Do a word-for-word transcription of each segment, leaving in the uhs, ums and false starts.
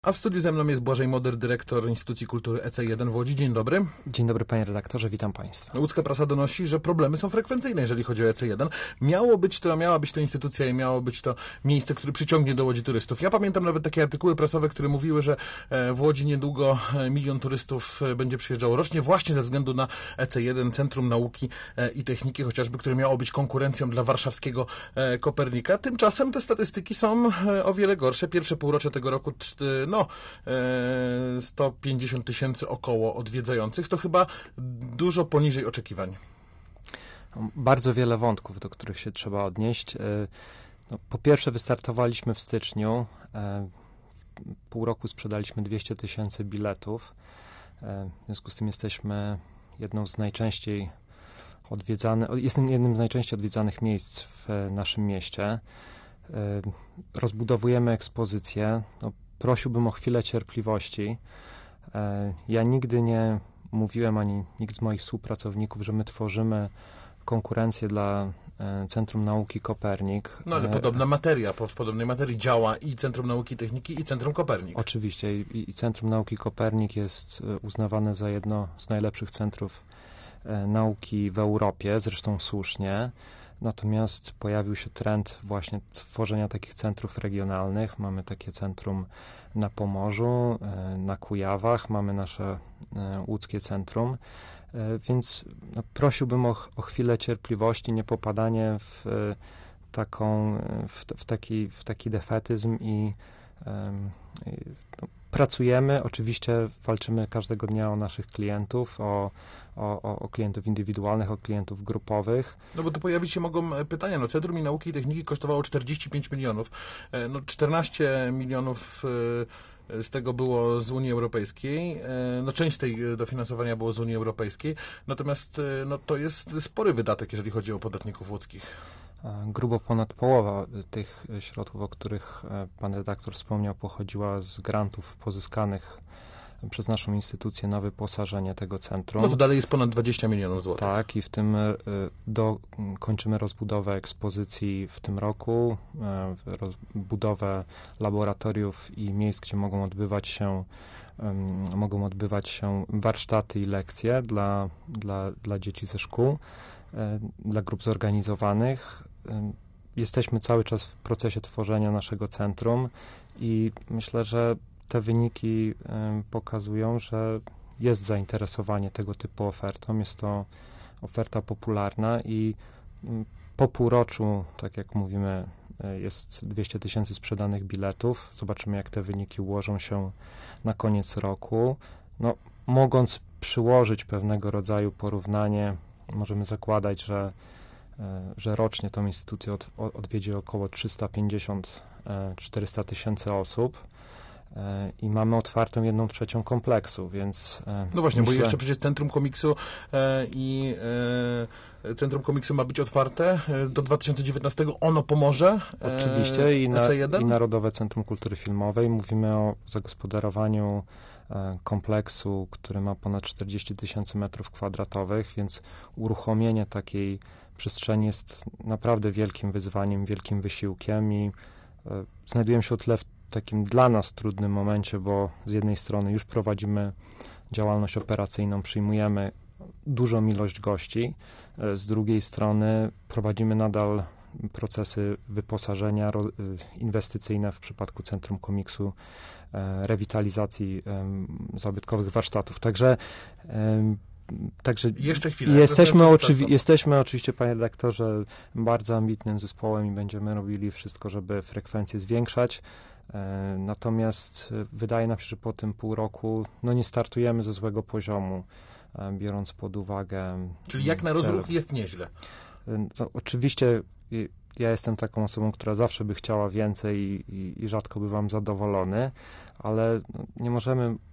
A w studiu ze mną jest Błażej Moder, dyrektor Instytucji Kultury E C jeden w Łodzi. Dzień dobry. Dzień dobry, panie redaktorze, witam państwa. Łódzka prasa donosi, że problemy są frekwencyjne, jeżeli chodzi o E C jeden. Miało być to, miała być to instytucja i miało być to miejsce, które przyciągnie do Łodzi turystów. Ja pamiętam nawet takie artykuły prasowe, które mówiły, że w Łodzi niedługo milion turystów będzie przyjeżdżało rocznie właśnie ze względu na E C jeden, Centrum Nauki i Techniki chociażby, które miało być konkurencją dla warszawskiego Kopernika. Tymczasem te statystyki są o wiele gorsze. Pierwsze półrocze tego roku, no, sto pięćdziesiąt tysięcy około odwiedzających, to chyba dużo poniżej oczekiwań. Bardzo wiele wątków, do których się trzeba odnieść. No, po pierwsze, wystartowaliśmy w styczniu. W pół roku sprzedaliśmy dwieście tysięcy biletów. W związku z tym jesteśmy jedną z najczęściej odwiedzanych, jestem jednym z najczęściej odwiedzanych miejsc w naszym mieście. Rozbudowujemy ekspozycję. No, prosiłbym o chwilę cierpliwości. Ja nigdy nie mówiłem, ani nikt z moich współpracowników, że my tworzymy konkurencję dla Centrum Nauki Kopernik. No ale podobna materia, w podobnej materii działa i Centrum Nauki i Techniki, i Centrum Kopernik. Oczywiście. I, i Centrum Nauki Kopernik jest uznawane za jedno z najlepszych centrów nauki w Europie, zresztą słusznie. Natomiast pojawił się trend właśnie tworzenia takich centrów regionalnych. Mamy takie centrum na Pomorzu, na Kujawach, mamy nasze łódzkie centrum, więc no, prosiłbym o, o chwilę cierpliwości, nie popadanie w taką, w, w, taki, w taki defetyzm i y, no, pracujemy, oczywiście walczymy każdego dnia o naszych klientów, o, o, o klientów indywidualnych, o klientów grupowych. No bo tu pojawić się mogą pytania. No, Centrum Nauki i Techniki kosztowało czterdzieści pięć milionów. No, czternaście milionów z tego było z Unii Europejskiej. No, część tej dofinansowania było z Unii Europejskiej. Natomiast no, to jest spory wydatek, jeżeli chodzi o podatników łódzkich. Grubo ponad połowa tych środków, o których pan redaktor wspomniał, pochodziła z grantów pozyskanych przez naszą instytucję na wyposażenie tego centrum. No to dalej jest ponad dwadzieścia milionów złotych. Tak, i w tym do, kończymy rozbudowę ekspozycji w tym roku, rozbudowę laboratoriów i miejsc, gdzie mogą odbywać się um, mogą odbywać się warsztaty i lekcje dla, dla, dla dzieci ze szkół, dla grup zorganizowanych. Jesteśmy cały czas w procesie tworzenia naszego centrum i myślę, że te wyniki pokazują, że jest zainteresowanie tego typu ofertą. Jest to oferta popularna i po półroczu, tak jak mówimy, jest dwieście tysięcy sprzedanych biletów. Zobaczymy, jak te wyniki ułożą się na koniec roku. No, mogąc przyłożyć pewnego rodzaju porównanie, możemy zakładać, że, że rocznie tą instytucję od, odwiedzi około trzysta pięćdziesiąt do czterystu tysięcy osób i mamy otwartą jedną trzecią kompleksu, więc... No właśnie, myślę, bo jeszcze przecież Centrum Komiksu e, i e, Centrum Komiksu ma być otwarte do dwa tysiące dziewiętnastego. Ono pomoże e, Oczywiście i, na, E C jeden? i Narodowe Centrum Kultury Filmowej. Mówimy o zagospodarowaniu kompleksu, który ma ponad czterdzieści tysięcy metrów kwadratowych, więc uruchomienie takiej przestrzeni jest naprawdę wielkim wyzwaniem, wielkim wysiłkiem i e, znajdujemy się o tyle w takim dla nas trudnym momencie, bo z jednej strony już prowadzimy działalność operacyjną, przyjmujemy dużą ilość gości, e, z drugiej strony prowadzimy nadal procesy wyposażenia ro, inwestycyjne w przypadku Centrum Komiksu, e, rewitalizacji e, zabytkowych warsztatów. Także, e, także Jeszcze chwilę. Jesteśmy, oczywi- jesteśmy oczywiście, panie redaktorze, bardzo ambitnym zespołem i będziemy robili wszystko, żeby frekwencję zwiększać. E, natomiast wydaje nam się, że po tym pół roku no nie startujemy ze złego poziomu, e, biorąc pod uwagę... Czyli jak na rozruch te, jest nieźle. No, oczywiście ja jestem taką osobą, która zawsze by chciała więcej i, i, i rzadko bywam zadowolony, ale no, nie możemy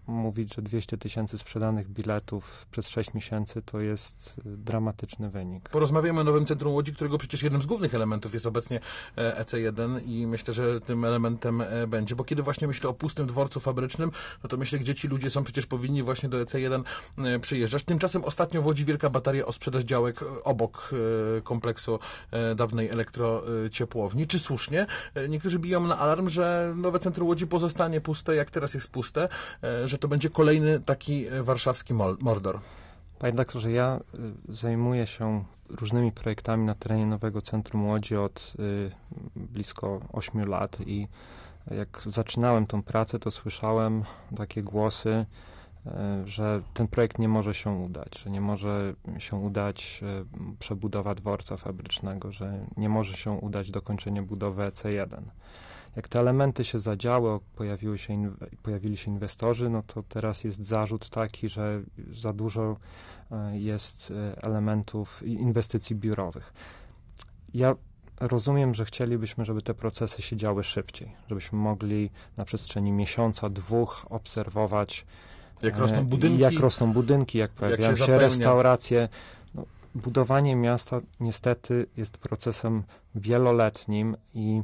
mówić, że dwieście tysięcy sprzedanych biletów przez sześć miesięcy to jest dramatyczny wynik. Porozmawiamy o nowym centrum Łodzi, którego przecież jednym z głównych elementów jest obecnie E C jeden i myślę, że tym elementem będzie, bo kiedy właśnie myślę o pustym dworcu fabrycznym, no to myślę, gdzie ci ludzie są, przecież powinni właśnie do E C jeden przyjeżdżać. Tymczasem ostatnio w Łodzi wielka bataria o sprzedaż działek obok kompleksu dawnej elektrociepłowni. Czy słusznie? Niektórzy biją na alarm, że nowe centrum Łodzi pozostanie puste, jak teraz jest puste, że to będzie kolejny taki warszawski Mordor. Panie redaktorze, ja zajmuję się różnymi projektami na terenie nowego centrum Łodzi od y, blisko ośmiu lat i jak zaczynałem tą pracę, to słyszałem takie głosy, y, że ten projekt nie może się udać, że nie może się udać y, przebudowa dworca fabrycznego, że nie może się udać dokończenie budowy E C jeden. Jak te elementy się zadziały, pojawiły się, pojawili się inwestorzy, no to teraz jest zarzut taki, że za dużo jest elementów inwestycji biurowych. Ja rozumiem, że chcielibyśmy, żeby te procesy się działy szybciej, żebyśmy mogli na przestrzeni miesiąca, dwóch obserwować, jak rosną budynki, jak, rosną budynki, jak pojawiają jak się, się restauracje. No, budowanie miasta niestety jest procesem wieloletnim i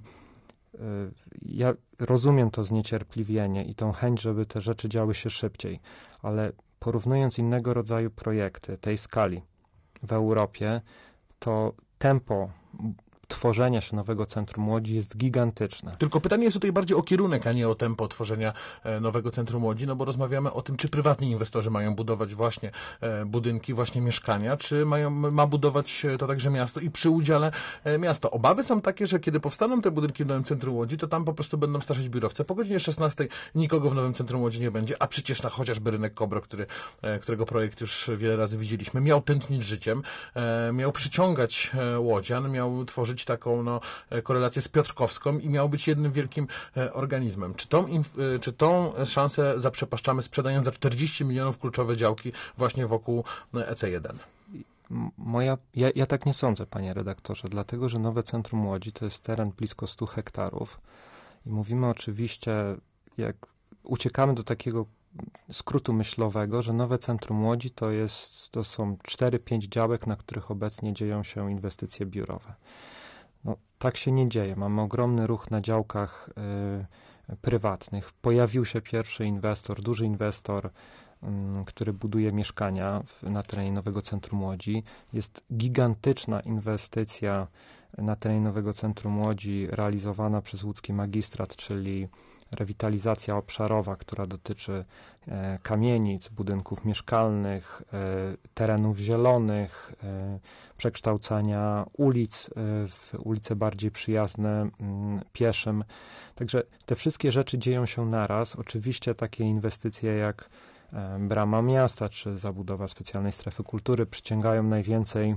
ja rozumiem to zniecierpliwienie i tą chęć, żeby te rzeczy działy się szybciej, ale porównując innego rodzaju projekty tej skali w Europie, to tempo tworzenia się nowego centrum Łodzi jest gigantyczne. Tylko pytanie jest tutaj bardziej o kierunek, a nie o tempo tworzenia e, nowego centrum Łodzi, no bo rozmawiamy o tym, czy prywatni inwestorzy mają budować właśnie e, budynki, właśnie mieszkania, czy mają, ma budować to także miasto i przy udziale e, miasta. Obawy są takie, że kiedy powstaną te budynki w nowym centrum Łodzi, to tam po prostu będą straszyć biurowce. Po godzinie szesnastej nikogo w nowym centrum Łodzi nie będzie, a przecież na chociażby rynek Kobro, który, e, którego projekt już wiele razy widzieliśmy, miał tętnić życiem, e, miał przyciągać e, łodzian, miał tworzyć taką no, korelację z Piotrkowską i miał być jednym wielkim e, organizmem. Czy tą, inf, e, czy tą szansę zaprzepaszczamy, sprzedając za czterdzieści milionów kluczowe działki właśnie wokół E C jeden? Moja, ja, ja tak nie sądzę, panie redaktorze, dlatego, że nowe centrum Łodzi to jest teren blisko stu hektarów i mówimy oczywiście, jak uciekamy do takiego skrótu myślowego, że nowe centrum Łodzi to, jest, to są cztery pięć działek, na których obecnie dzieją się inwestycje biurowe. No, tak się nie dzieje. Mamy ogromny ruch na działkach y, prywatnych. Pojawił się pierwszy inwestor, duży inwestor, y, który buduje mieszkania w, na terenie nowego centrum Łodzi. Jest gigantyczna inwestycja na terenie nowego centrum Łodzi realizowana przez łódzki magistrat, czyli rewitalizacja obszarowa, która dotyczy e, kamienic, budynków mieszkalnych, e, terenów zielonych, e, przekształcania ulic e, w ulice bardziej przyjazne m, pieszym. Także te wszystkie rzeczy dzieją się naraz. Oczywiście takie inwestycje jak e, Brama Miasta czy zabudowa specjalnej strefy kultury przyciągają najwięcej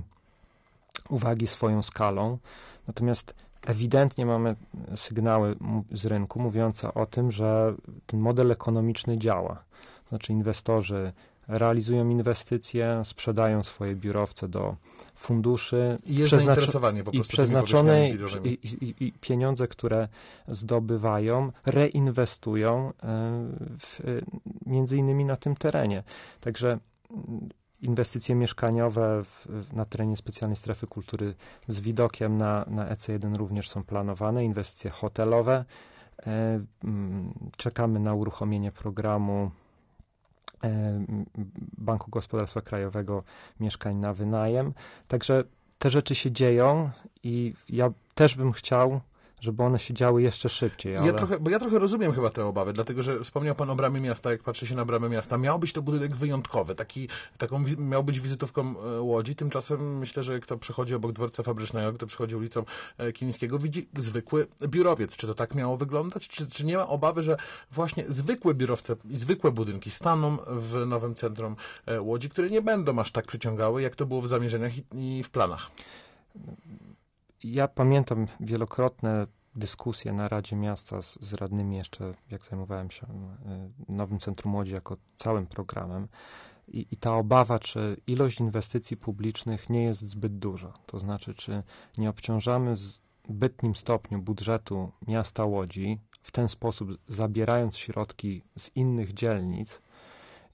uwagi swoją skalą. Natomiast ewidentnie mamy sygnały z rynku mówiące o tym, że ten model ekonomiczny działa. Znaczy inwestorzy realizują inwestycje, sprzedają swoje biurowce do funduszy. I jest zainteresowanie po prostu i przeznaczone i, i, i pieniądze, które zdobywają, reinwestują w, między innymi na tym terenie. Także inwestycje mieszkaniowe w, na terenie specjalnej strefy kultury z widokiem na, na E C jeden również są planowane, inwestycje hotelowe. E, czekamy na uruchomienie programu e, Banku Gospodarstwa Krajowego mieszkań na wynajem. Także te rzeczy się dzieją i ja też bym chciał, żeby one się działy jeszcze szybciej. Ale... Ja trochę, bo ja trochę rozumiem chyba te obawy, dlatego że wspomniał pan o Bramie Miasta, jak patrzy się na Bramę Miasta. Miał być to budynek wyjątkowy, taki, taką miał być wizytówką Łodzi. Tymczasem myślę, że kto przechodzi obok dworca fabrycznego, kto przechodzi ulicą Kilińskiego, widzi zwykły biurowiec. Czy to tak miało wyglądać? Czy, czy nie ma obawy, że właśnie zwykłe biurowce i zwykłe budynki staną w nowym centrum Łodzi, które nie będą aż tak przyciągały, jak to było w zamierzeniach i, i w planach? Ja pamiętam wielokrotne dyskusje na Radzie Miasta z, z radnymi jeszcze, jak zajmowałem się y, Nowym Centrum Łodzi jako całym programem I, i ta obawa, czy ilość inwestycji publicznych nie jest zbyt duża. To znaczy, czy nie obciążamy w zbytnim stopniu budżetu miasta Łodzi, w ten sposób zabierając środki z innych dzielnic,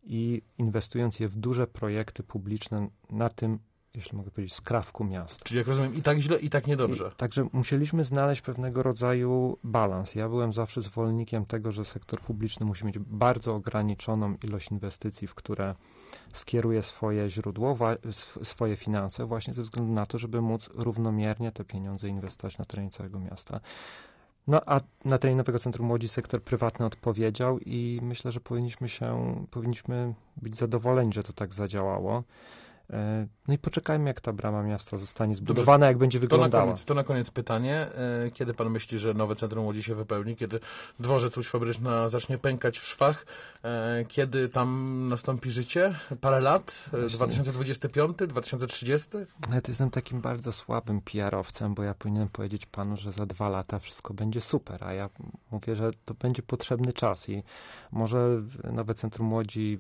i inwestując je w duże projekty publiczne na tym, jeśli mogę powiedzieć, skrawku miasta. Czyli jak rozumiem, i tak źle, i tak niedobrze. I, także musieliśmy znaleźć pewnego rodzaju balans. Ja byłem zawsze zwolennikiem tego, że sektor publiczny musi mieć bardzo ograniczoną ilość inwestycji, w które skieruje swoje źródło, wa- swoje finanse, właśnie ze względu na to, żeby móc równomiernie te pieniądze inwestować na terenie całego miasta. No a na terenie Nowego Centrum Łodzi sektor prywatny odpowiedział i myślę, że powinniśmy się, powinniśmy być zadowoleni, że to tak zadziałało. No i poczekajmy, jak ta brama miasta zostanie zbudowana, Dobrze, jak będzie wyglądała. To na, koniec, to na koniec pytanie. Kiedy pan myśli, że nowe Centrum Łodzi się wypełni? Kiedy dworzec Łódź Fabryczna zacznie pękać w szwach? Kiedy tam nastąpi życie? Parę lat? Właśnie. dwa tysiące dwudziesty piąty? dwa tysiące trzydziesty? Nawet jestem takim bardzo słabym P R owcem, bo ja powinienem powiedzieć panu, że za dwa lata wszystko będzie super, a ja mówię, że to będzie potrzebny czas i może nowe Centrum Łodzi...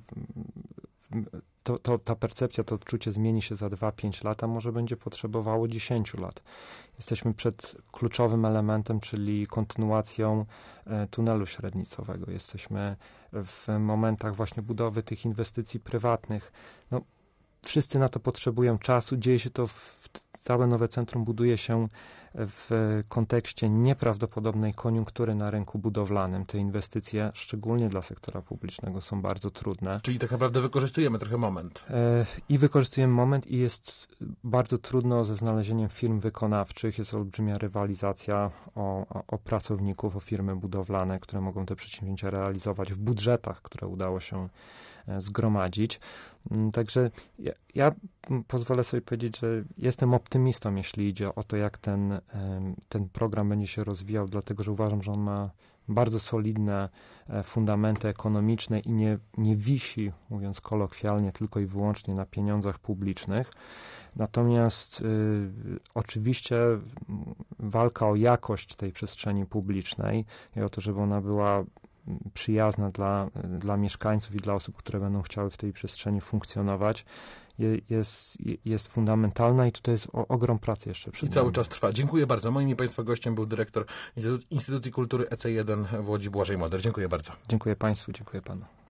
To, to, ta percepcja, to odczucie zmieni się za dwa pięć lat, a może będzie potrzebowało dziesięć lat. Jesteśmy przed kluczowym elementem, czyli kontynuacją e, tunelu średnicowego. Jesteśmy w momentach właśnie budowy tych inwestycji prywatnych. No, wszyscy na to potrzebują czasu. Dzieje się to, w, całe nowe centrum buduje się w kontekście nieprawdopodobnej koniunktury na rynku budowlanym. Te inwestycje, szczególnie dla sektora publicznego, są bardzo trudne. Czyli tak naprawdę wykorzystujemy trochę moment. E, I wykorzystujemy moment i jest bardzo trudno ze znalezieniem firm wykonawczych. Jest olbrzymia rywalizacja o, o, o pracowników, o firmy budowlane, które mogą te przedsięwzięcia realizować w budżetach, które udało się zgromadzić. Także ja, ja pozwolę sobie powiedzieć, że jestem optymistą, jeśli idzie o to, jak ten, ten program będzie się rozwijał, dlatego że uważam, że on ma bardzo solidne fundamenty ekonomiczne i nie, nie wisi, mówiąc kolokwialnie, tylko i wyłącznie na pieniądzach publicznych. Natomiast y, oczywiście walka o jakość tej przestrzeni publicznej i o to, żeby ona była przyjazna dla, dla mieszkańców i dla osób, które będą chciały w tej przestrzeni funkcjonować, je, jest, jest fundamentalna i tutaj jest o, ogrom pracy jeszcze przed I nami. cały czas trwa. Dziękuję bardzo. Moim i Państwa gościem był dyrektor Instytucji Kultury E C jeden w Łodzi, Błażej Moder. Dziękuję bardzo. Dziękuję Państwu, dziękuję Panu.